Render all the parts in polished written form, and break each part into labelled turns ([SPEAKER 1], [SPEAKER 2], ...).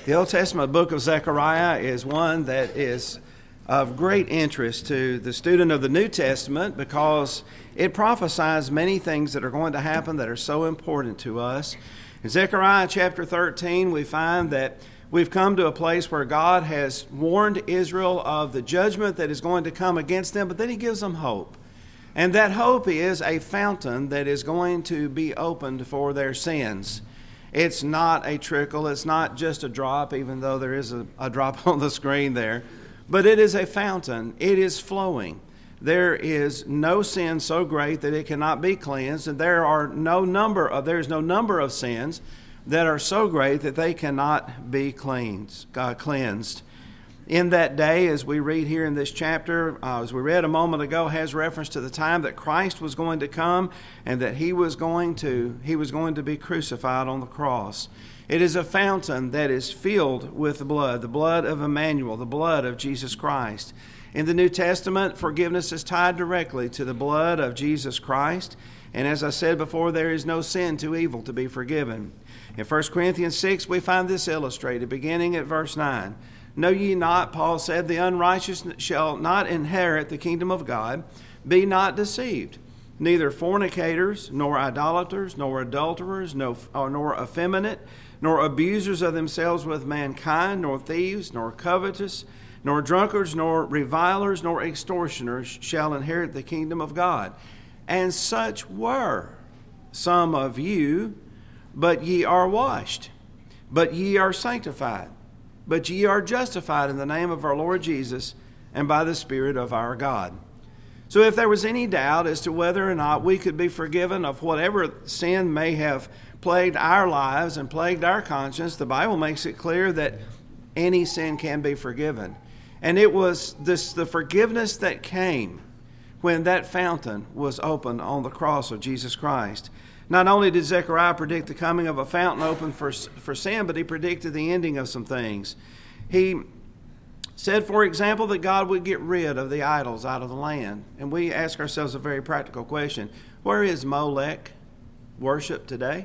[SPEAKER 1] The Old Testament book of Zechariah is one that is of great interest to the student of the New Testament because it prophesies many things that are going to happen that are so important to us. In Zechariah chapter 13, we find that we've come to a place where God has warned Israel of the judgment that is going to come against them, but then he gives them hope. And that hope is a fountain that is going to be opened for their sins. It's not a trickle, it's not just a drop, even though there is a drop on the screen there. But it is a fountain. It is flowing. There is no sin so great that it cannot be cleansed, and there is no number of sins that are so great that they cannot be cleansed. In that day, as we read here in this chapter, as we read a moment ago, has reference to the time that Christ was going to come and that he was going to be crucified on the cross. It is a fountain that is filled with the blood of Emmanuel, the blood of Jesus Christ. In the New Testament, forgiveness is tied directly to the blood of Jesus Christ. And as I said before, there is no sin too evil to be forgiven. In 1 Corinthians 6, we find this illustrated, beginning at verse 9. Know ye not, Paul said, the unrighteous shall not inherit the kingdom of God. Be not deceived. Neither fornicators, nor idolaters, nor adulterers, nor effeminate, nor abusers of themselves with mankind, nor thieves, nor covetous, nor drunkards, nor revilers, nor extortioners shall inherit the kingdom of God. And such were some of you, but ye are washed, but ye are sanctified, but ye are justified in the name of our Lord Jesus and by the Spirit of our God. So if there was any doubt as to whether or not we could be forgiven of whatever sin may have plagued our lives and plagued our conscience, the Bible makes it clear that any sin can be forgiven. And it was the forgiveness that came when that fountain was opened on the cross of Jesus Christ. Not only did Zechariah predict the coming of a fountain open for sin, but he predicted the ending of some things. He said, for example, that God would get rid of the idols out of the land. And we ask ourselves a very practical question. Where is Molech worship today?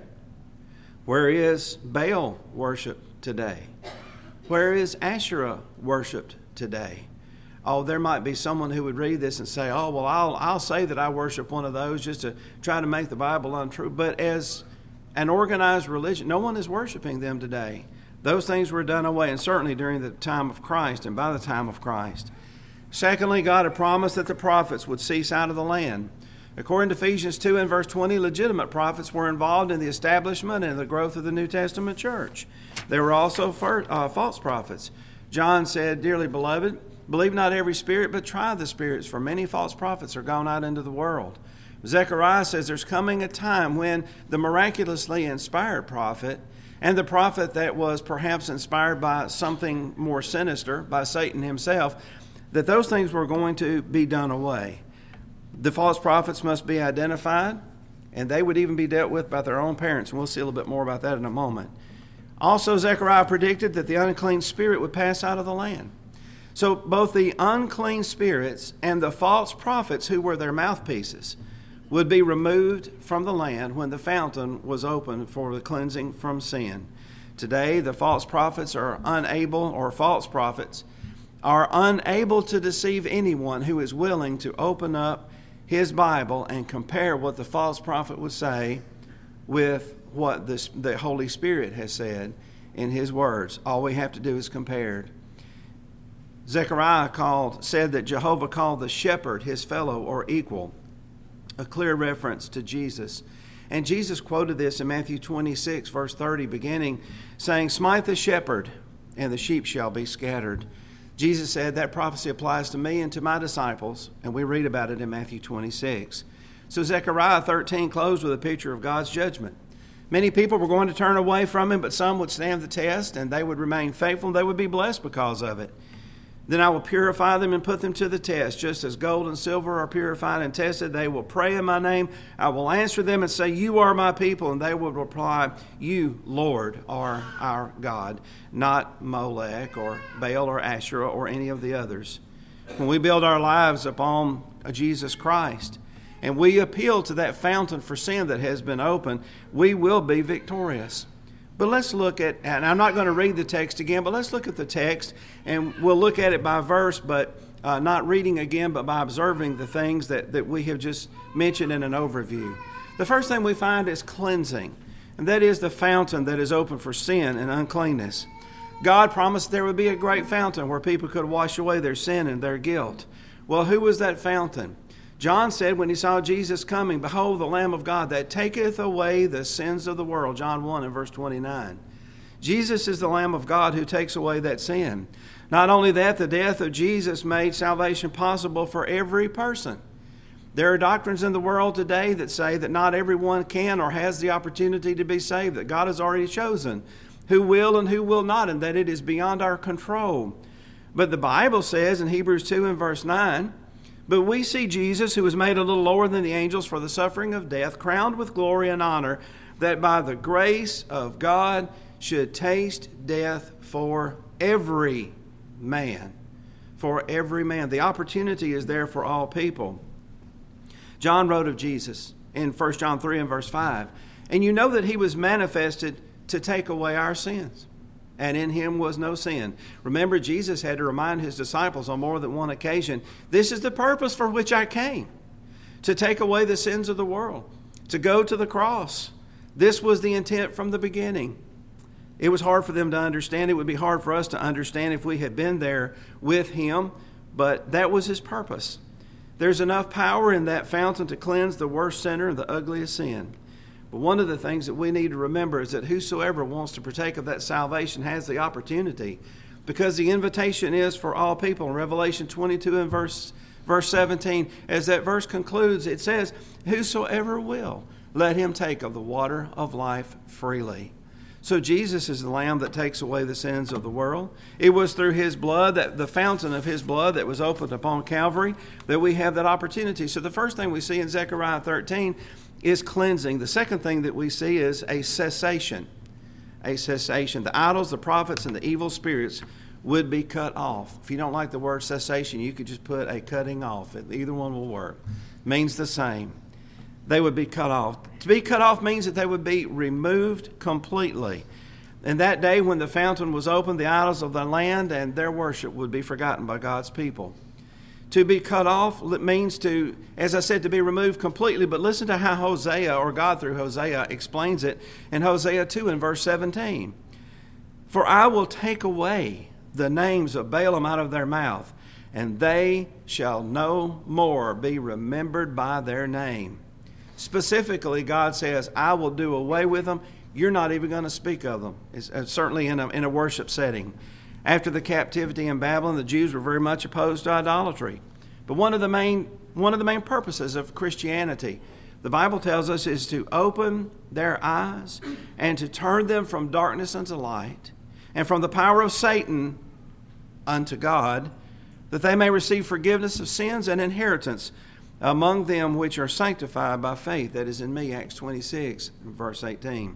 [SPEAKER 1] Where is Baal worship today? Where is Asherah worshipped today? Oh, there might be someone who would read this and say, oh, well, I'll say that I worship one of those just to try to make the Bible untrue. But as an organized religion, no one is worshiping them today. Those things were done away, and certainly during the time of Christ and by the time of Christ. Secondly, God had promised that the prophets would cease out of the land. According to Ephesians 2 and verse 20, legitimate prophets were involved in the establishment and the growth of the New Testament church. There were also false prophets. John said, dearly beloved, believe not every spirit, but try the spirits, for many false prophets are gone out into the world. Zechariah says there's coming a time when the miraculously inspired prophet and the prophet that was perhaps inspired by something more sinister, by Satan himself, that those things were going to be done away. The false prophets must be identified, and they would even be dealt with by their own parents, and we'll see a little bit more about that in a moment. Also, Zechariah predicted that the unclean spirit would pass out of the land. So both the unclean spirits and the false prophets who were their mouthpieces would be removed from the land when the fountain was opened for the cleansing from sin. Today, the false prophets are unable to deceive anyone who is willing to open up his Bible and compare what the false prophet would say with what the Holy Spirit has said in his words. All we have to do is compare. Zechariah said that Jehovah called the shepherd his fellow or equal, a clear reference to Jesus. And Jesus quoted this in Matthew 26, verse 30, beginning, saying, smite the shepherd, and the sheep shall be scattered. Jesus said that prophecy applies to me and to my disciples, and we read about it in Matthew 26. So Zechariah 13 closed with a picture of God's judgment. Many people were going to turn away from him, but some would stand the test, and they would remain faithful, and they would be blessed because of it. Then I will purify them and put them to the test. Just as gold and silver are purified and tested, they will pray in my name. I will answer them and say, you are my people. And they will reply, you, Lord, are our God. Not Molech or Baal or Asherah or any of the others. When we build our lives upon Jesus Christ and we appeal to that fountain for sin that has been opened, we will be victorious. But let's look at, and I'm not going to read the text again, but let's look at the text, and we'll look at it by verse, but not reading again, but by observing the things that we have just mentioned in an overview. The first thing we find is cleansing, and that is the fountain that is open for sin and uncleanness. God promised there would be a great fountain where people could wash away their sin and their guilt. Well, who was that fountain? John said when he saw Jesus coming, "Behold, the Lamb of God that taketh away the sins of the world." John 1 and verse 29. Jesus is the Lamb of God who takes away that sin. Not only that, the death of Jesus made salvation possible for every person. There are doctrines in the world today that say that not everyone can or has the opportunity to be saved, that God has already chosen who will and who will not, and that it is beyond our control. But the Bible says in Hebrews 2 and verse 9, "But we see Jesus, who was made a little lower than the angels for the suffering of death, crowned with glory and honor, that by the grace of God should taste death for every man." For every man. The opportunity is there for all people. John wrote of Jesus in 1 John 3 and verse 5, "And you know that he was manifested to take away our sins, and in him was no sin." Remember, Jesus had to remind his disciples on more than one occasion, "This is the purpose for which I came, to take away the sins of the world, to go to the cross." This was the intent from the beginning. It was hard for them to understand. It would be hard for us to understand if we had been there with him, but that was his purpose. There's enough power in that fountain to cleanse the worst sinner and the ugliest sin. But one of the things that we need to remember is that whosoever wants to partake of that salvation has the opportunity, because the invitation is for all people. In Revelation 22 and verse 17, as that verse concludes, it says, "Whosoever will, let him take of the water of life freely." So Jesus is the Lamb that takes away the sins of the world. It was through his blood, that the fountain of his blood that was opened upon Calvary, that we have that opportunity. So the first thing we see in Zechariah 13 is cleansing. The second thing that we see is a cessation. A cessation. The idols, the prophets, and the evil spirits would be cut off. If you don't like the word cessation, you could just put a cutting off. Either one will work. Means the same. They would be cut off. To be cut off means that they would be removed completely. And that day when the fountain was opened, the idols of the land and their worship would be forgotten by God's people. To be cut off means to, as I said, to be removed completely. But listen to how Hosea, or God through Hosea, explains it in Hosea 2 and verse 17. "For I will take away the names of Baalim out of their mouth, and they shall no more be remembered by their name." Specifically, God says, I will do away with them. You're not even going to speak of them. It's certainly in a worship setting. After the captivity in Babylon, the Jews were very much opposed to idolatry. But one of the main purposes of Christianity, the Bible tells us, is to open their eyes and to turn them from darkness unto light, and from the power of Satan unto God, that they may receive forgiveness of sins and inheritance among them which are sanctified by faith. That is in me, Acts 26, verse 18.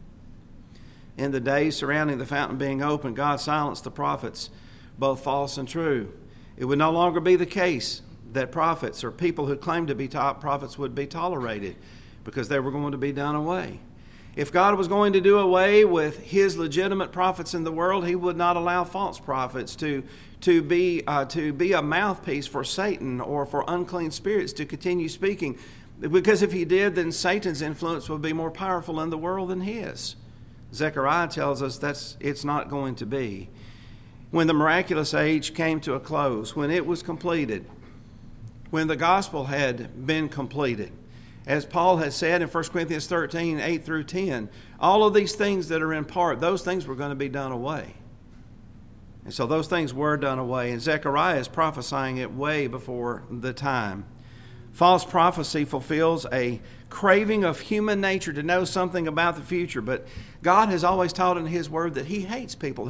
[SPEAKER 1] In the days surrounding the fountain being open, God silenced the prophets, both false and true. It would no longer be the case that prophets or people who claimed to be prophets would be tolerated, because they were going to be done away. If God was going to do away with his legitimate prophets in the world, he would not allow false prophets to be a mouthpiece for Satan or for unclean spirits to continue speaking. Because if he did, then Satan's influence would be more powerful in the world than his. Zechariah tells us it's not going to be. When the miraculous age came to a close, when it was completed, when the gospel had been completed, as Paul has said in 1 Corinthians 13, 8 through 10, all of these things that are in part, those things were going to be done away. And so those things were done away. And Zechariah is prophesying it way before the time. False prophecy fulfills a craving of human nature to know something about the future. But God has always taught in his word that he hates people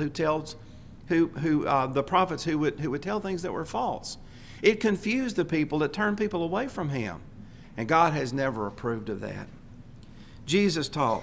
[SPEAKER 1] the prophets who would tell things that were false. It confused the people, it turned people away from him. And God has never approved of that. Jesus taught,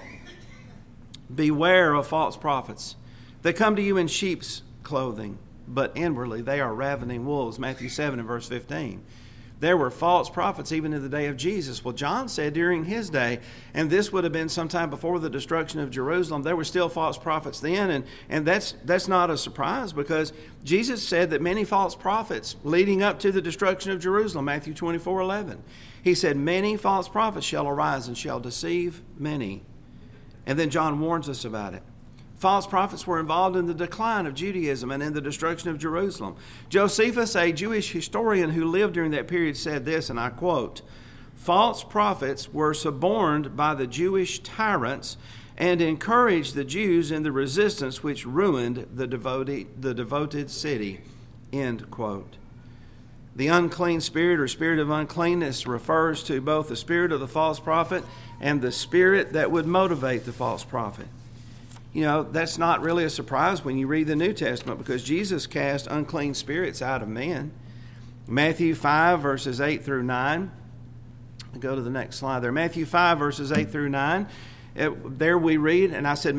[SPEAKER 1] beware of false prophets. They come to you in sheep's clothing, but inwardly they are ravening wolves. Matthew 7 and verse 15. There were false prophets even in the day of Jesus. Well, John said during his day, and this would have been sometime before the destruction of Jerusalem, there were still false prophets then, and that's not a surprise, because Jesus said that many false prophets leading up to the destruction of Jerusalem, Matthew 24:11. He said, many false prophets shall arise and shall deceive many. And then John warns us about it. False prophets were involved in the decline of Judaism and in the destruction of Jerusalem. Josephus, a Jewish historian who lived during that period, said this, and I quote, "False prophets were suborned by the Jewish tyrants and encouraged the Jews in the resistance which ruined the devoted city." End quote. The unclean spirit or spirit of uncleanness refers to both the spirit of the false prophet and the spirit that would motivate the false prophet. You know, that's not really a surprise when you read the New Testament, because Jesus cast unclean spirits out of men. Matthew 5, verses 8 through 9. Go to the next slide there. Matthew 5, verses 8 through 9. There we read, and I said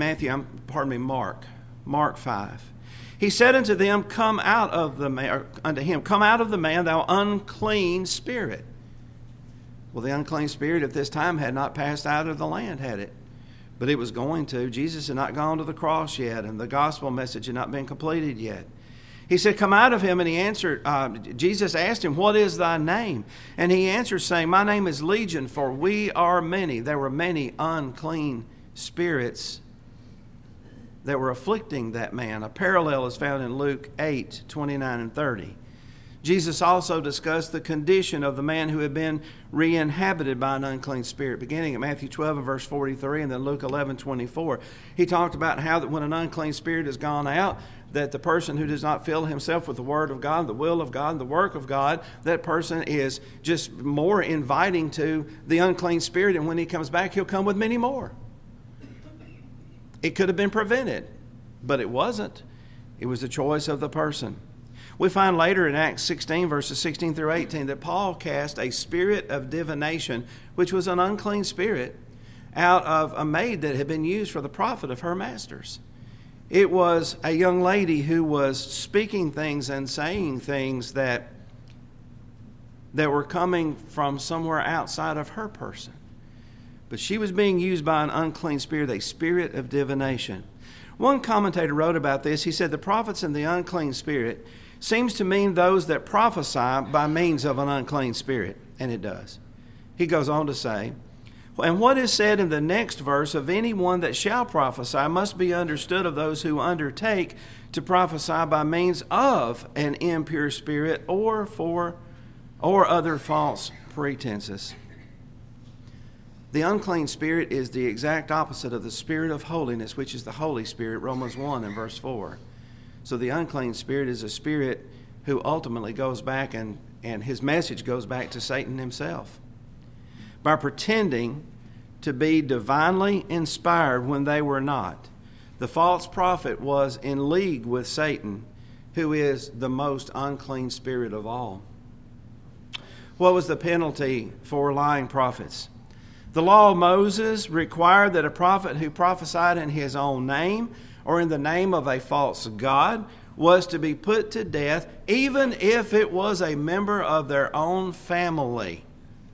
[SPEAKER 1] Mark 5. He said unto them, come out of the man, thou unclean spirit. Well, the unclean spirit at this time had not passed out of the land, had it? But it was going to. Jesus had not gone to the cross yet, and the gospel message had not been completed yet. He said, come out of him, and he answered, Jesus asked him, what is thy name? And he answered, saying, my name is Legion, for we are many. There were many unclean spirits that were afflicting that man. A parallel is found in Luke 8, 29 and 30. Jesus also discussed the condition of the man who had been re-inhabited by an unclean spirit, beginning at Matthew 12 and verse 43, and then Luke 11, 24. He talked about how that when an unclean spirit has gone out, that the person who does not fill himself with the Word of God, the will of God, and the work of God, that person is just more inviting to the unclean spirit, and when he comes back, he'll come with many more. It could have been prevented, but it wasn't. It was the choice of the person. We find later in Acts 16, verses 16 through 18, that Paul cast a spirit of divination, which was an unclean spirit, out of a maid that had been used for the profit of her masters. It was a young lady who was speaking things and saying things that were coming from somewhere outside of her person. But she was being used by an unclean spirit, a spirit of divination. One commentator wrote about this. He said, the prophets and the unclean spirit seems to mean those that prophesy by means of an unclean spirit. And it does. He goes on to say, and what is said in the next verse of anyone that shall prophesy must be understood of those who undertake to prophesy by means of an impure spirit or other false pretenses. The unclean spirit is the exact opposite of the spirit of holiness, which is the Holy Spirit, Romans 1 and verse 4. So the unclean spirit is a spirit who ultimately goes back and his message goes back to Satan himself. By pretending to be divinely inspired when they were not, the false prophet was in league with Satan, who is the most unclean spirit of all. What was the penalty for lying prophets? The law of Moses required that a prophet who prophesied in his own name or in the name of a false god was to be put to death, even if it was a member of their own family.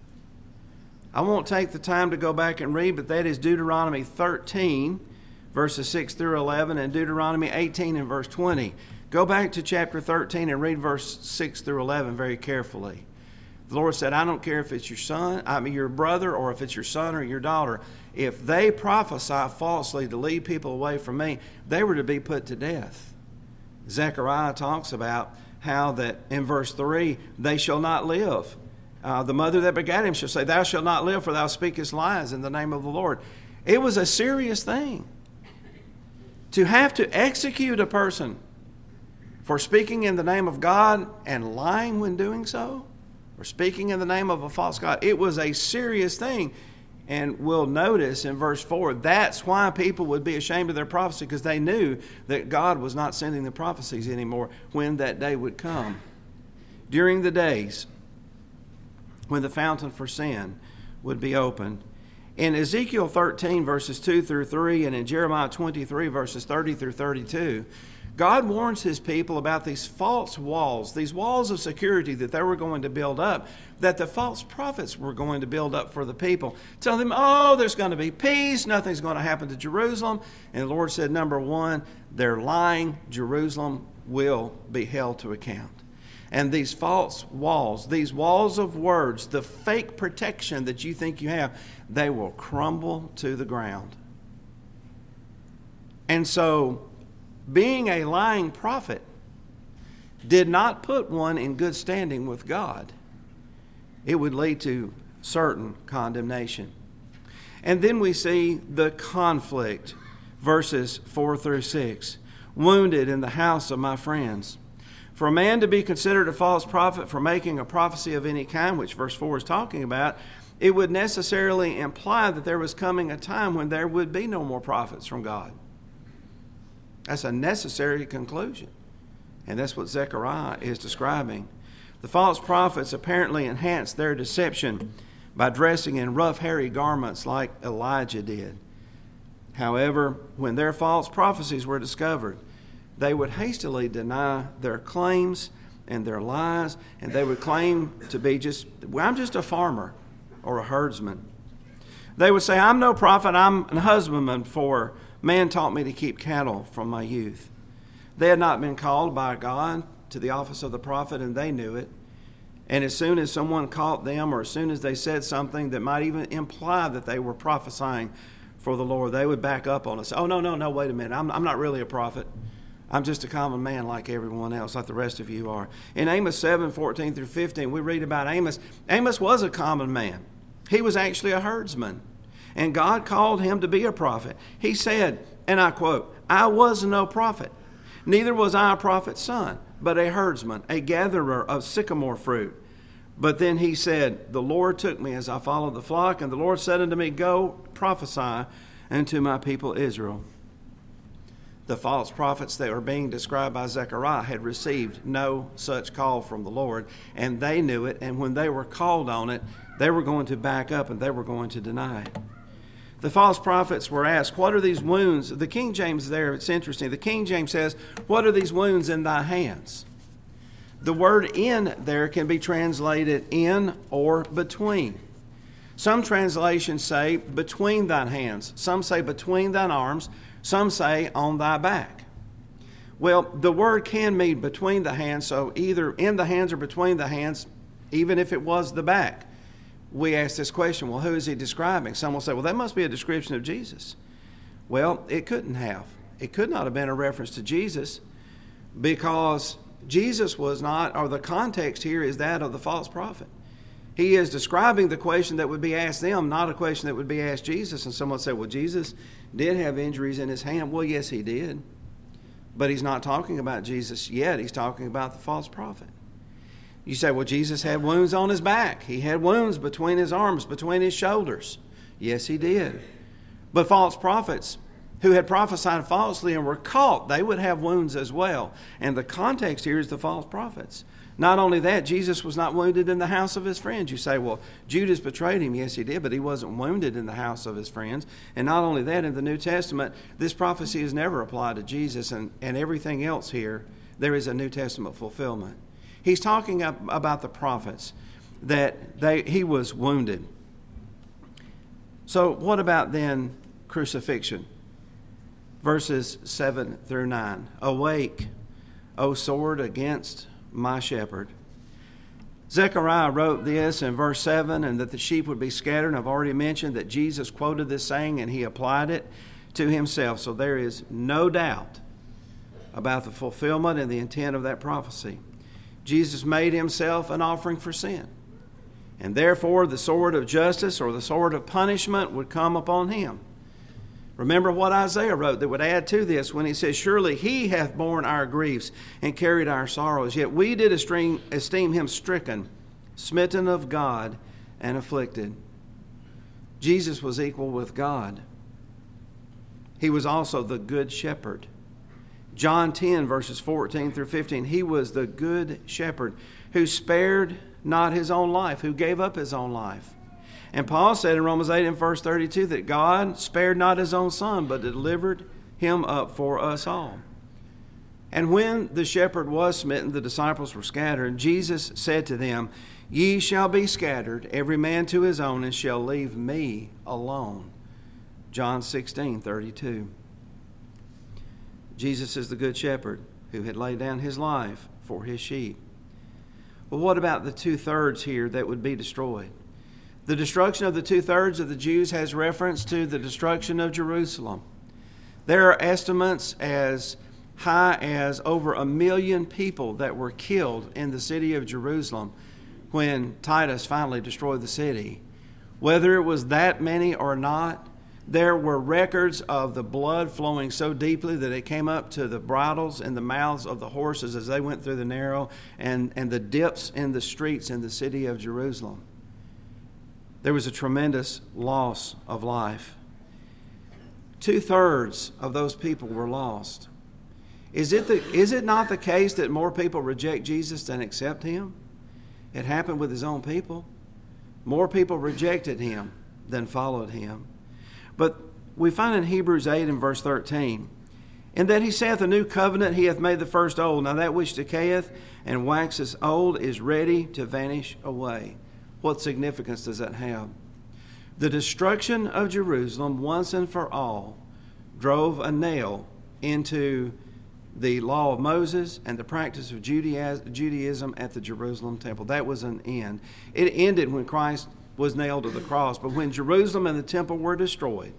[SPEAKER 1] I won't take the time to go back and read, but that is Deuteronomy 13, verses 6 through 11, and Deuteronomy 18 and verse 20. Go back to chapter 13 and read verse 6 through 11 very carefully. The Lord said, I don't care if it's your brother, or if it's your son or your daughter. If they prophesy falsely to lead people away from me, they were to be put to death. Zechariah talks about how that in verse 3, they shall not live. The mother that begat him shall say, thou shalt not live, for thou speakest lies in the name of the Lord. It was a serious thing to have to execute a person for speaking in the name of God and lying when doing so, or speaking in the name of a false god. It was a serious thing. And we'll notice in verse 4, that's why people would be ashamed of their prophecy, because they knew that God was not sending the prophecies anymore when that day would come. During the days when the fountain for sin would be opened. In Ezekiel 13, verses 2 through 3, and in Jeremiah 23, verses 30 through 32, God warns his people about these false walls, these walls of security that they were going to build up, that the false prophets were going to build up for the people. Tell them, oh, there's going to be peace, nothing's going to happen to Jerusalem. And the Lord said, number one, they're lying. Jerusalem will be held to account. And these false walls, these walls of words, the fake protection that you think you have, they will crumble to the ground. And so, being a lying prophet did not put one in good standing with God. It would lead to certain condemnation. And then we see the conflict, verses 4 through 6. Wounded in the house of my friends. For a man to be considered a false prophet for making a prophecy of any kind, which verse 4 is talking about, it would necessarily imply that there was coming a time when there would be no more prophets from God. That's a necessary conclusion. And that's what Zechariah is describing. The false prophets apparently enhanced their deception by dressing in rough, hairy garments like Elijah did. However, when their false prophecies were discovered, they would hastily deny their claims and their lies, and they would claim to be I'm just a farmer or a herdsman. They would say, I'm no prophet, I'm a husbandman, for man taught me to keep cattle from my youth. They had not been called by God to the office of the prophet, and they knew it. And as soon as someone caught them, or as soon as they said something that might even imply that they were prophesying for the Lord, they would back up on us. Oh, no, wait a minute. I'm not really a prophet. I'm just a common man like everyone else, like the rest of you are. In Amos 7:14 through 15, we read about Amos. Amos was a common man. He was actually a herdsman. And God called him to be a prophet. He said, and I quote, I was no prophet, neither was I a prophet's son, but a herdsman, a gatherer of sycamore fruit. But then he said, the Lord took me as I followed the flock, and the Lord said unto me, go prophesy unto my people Israel. The false prophets that were being described by Zechariah had received no such call from the Lord, and they knew it, and when they were called on it, they were going to back up and they were going to deny it. The false prophets were asked, what are these wounds? The King James there, it's interesting. The King James says, what are these wounds in thy hands? The word in there can be translated in or between. Some translations say between thine hands. Some say between thine arms. Some say on thy back. Well, the word can mean between the hands, so either in the hands or between the hands, even if it was the back. We ask this question, well, who is he describing? Some will say, well, that must be a description of Jesus. Well, it couldn't have. It could not have been a reference to Jesus, because Jesus was not, or the context here is that of the false prophet. He is describing the question that would be asked them, not a question that would be asked Jesus. And someone said, well, Jesus did have injuries in his hand. Well, yes, he did. But he's not talking about Jesus yet. He's talking about the false prophet. You say, well, Jesus had wounds on his back. He had wounds between his arms, between his shoulders. Yes, he did. But false prophets who had prophesied falsely and were caught, they would have wounds as well. And the context here is the false prophets. Not only that, Jesus was not wounded in the house of his friends. You say, well, Judas betrayed him. Yes, he did, but he wasn't wounded in the house of his friends. And not only that, in the New Testament, this prophecy is never applied to Jesus, and everything else here, there is a New Testament fulfillment. He's talking about the prophets, that he was wounded. So what about then crucifixion? Verses 7 through 9. Awake, O sword, against my shepherd. Zechariah wrote this in verse 7, and that the sheep would be scattered. I've already mentioned that Jesus quoted this saying and he applied it to himself. So there is no doubt about the fulfillment and the intent of that prophecy. Jesus made himself an offering for sin. And therefore the sword of justice or the sword of punishment would come upon him. Remember what Isaiah wrote that would add to this when he says, surely he hath borne our griefs and carried our sorrows, yet we did esteem him stricken, smitten of God, and afflicted. Jesus was equal with God. He was also the good shepherd. John 10, verses 14 through 15, he was the good shepherd who spared not his own life, who gave up his own life. And Paul said in Romans 8 and verse 32 that God spared not his own son, but delivered him up for us all. And when the shepherd was smitten, the disciples were scattered. Jesus said to them, Ye shall be scattered, every man to his own, and shall leave me alone. John 16:32. Jesus is the good shepherd who had laid down his life for his sheep. Well, what about the 2/3 here that would be destroyed? The destruction of the 2/3 of the Jews has reference to the destruction of Jerusalem. There are estimates as high as over 1 million people that were killed in the city of Jerusalem when Titus finally destroyed the city. Whether it was that many or not, there were records of the blood flowing so deeply that it came up to the bridles and the mouths of the horses as they went through the narrow and the dips in the streets in the city of Jerusalem. There was a tremendous loss of life. 2/3 of those people were lost. Is it not the case that more people reject Jesus than accept him? It happened with his own people. More people rejected him than followed him. But we find in Hebrews 8 and verse 13, In that he saith, A new covenant he hath made the first old. Now that which decayeth and waxeth old is ready to vanish away. What significance does that have? The destruction of Jerusalem once and for all drove a nail into the law of Moses and the practice of Judaism at the Jerusalem temple. That was an end. It ended when Christ was nailed to the cross. But when Jerusalem and the temple were destroyed,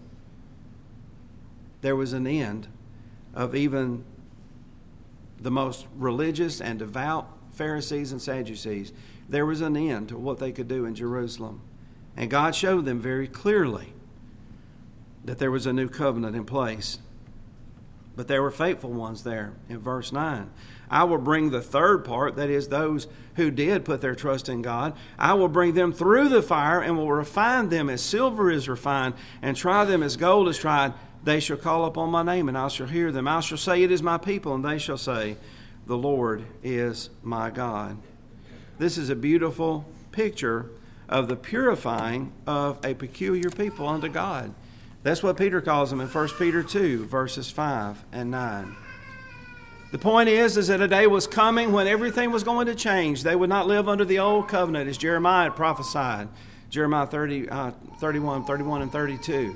[SPEAKER 1] there was an end of even the most religious and devout Pharisees and Sadducees. There was an end to what they could do in Jerusalem. And God showed them very clearly that there was a new covenant in place. But there were faithful ones there in verse 9. I will bring the third part, that is, those who did put their trust in God. I will bring them through the fire and will refine them as silver is refined and try them as gold is tried. They shall call upon my name and I shall hear them. I shall say, It is my people, and they shall say, The Lord is my God. This is a beautiful picture of the purifying of a peculiar people unto God. That's what Peter calls them in 1 Peter 2, verses 5 and 9. The point is that a day was coming when everything was going to change. They would not live under the old covenant, as Jeremiah prophesied. Jeremiah 31, and 32.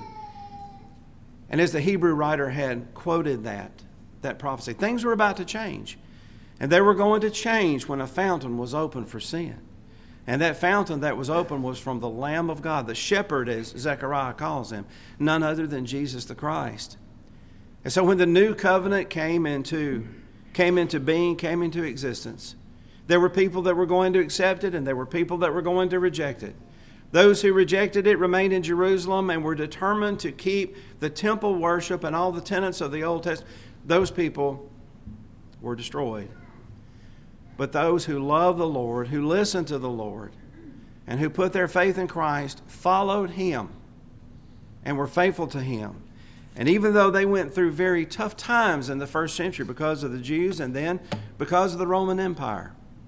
[SPEAKER 1] And as the Hebrew writer had quoted that prophecy, things were about to change. And they were going to change when a fountain was opened for sin. And that fountain that was open was from the Lamb of God, the shepherd, as Zechariah calls him, none other than Jesus the Christ. And so when the new covenant came into being, came into existence, there were people that were going to accept it and there were people that were going to reject it. Those who rejected it remained in Jerusalem and were determined to keep the temple worship and all the tenets of the Old Testament. Those people were destroyed. But those who love the Lord, who listen to the Lord, and who put their faith in Christ, followed him and were faithful to him. And even though they went through very tough times in the first century because of the Jews and then because of the Roman Empire,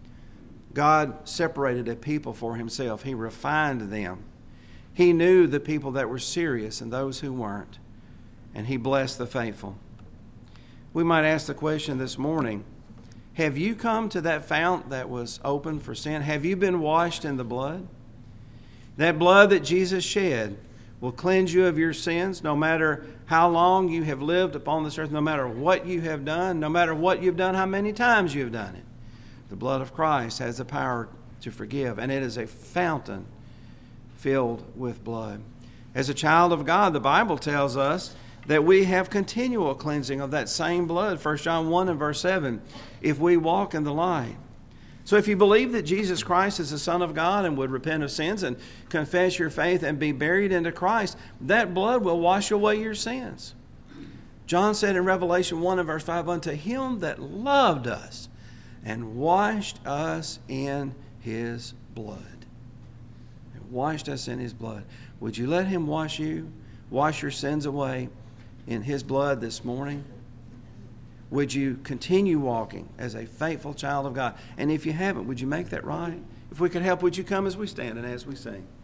[SPEAKER 1] God separated a people for himself. He refined them. He knew the people that were serious and those who weren't. And he blessed the faithful. We might ask the question this morning, have you come to that fount that was open for sin? Have you been washed in the blood? That blood that Jesus shed will cleanse you of your sins no matter how long you have lived upon this earth, no matter what you have done, no matter what you've done, how many times you have done it. The blood of Christ has the power to forgive, and it is a fountain filled with blood. As a child of God, the Bible tells us that we have continual cleansing of that same blood. 1 John 1 and verse 7, if we walk in the light. So if you believe that Jesus Christ is the Son of God and would repent of sins and confess your faith and be buried into Christ, that blood will wash away your sins. John said in Revelation 1 and verse 5, unto him that loved us and washed us in his blood. And washed us in his blood. Would you let him wash you, wash your sins away in his blood this morning? Would you continue walking as a faithful child of God? And if you haven't, would you make that right? If we could help, would you come as we stand and as we sing?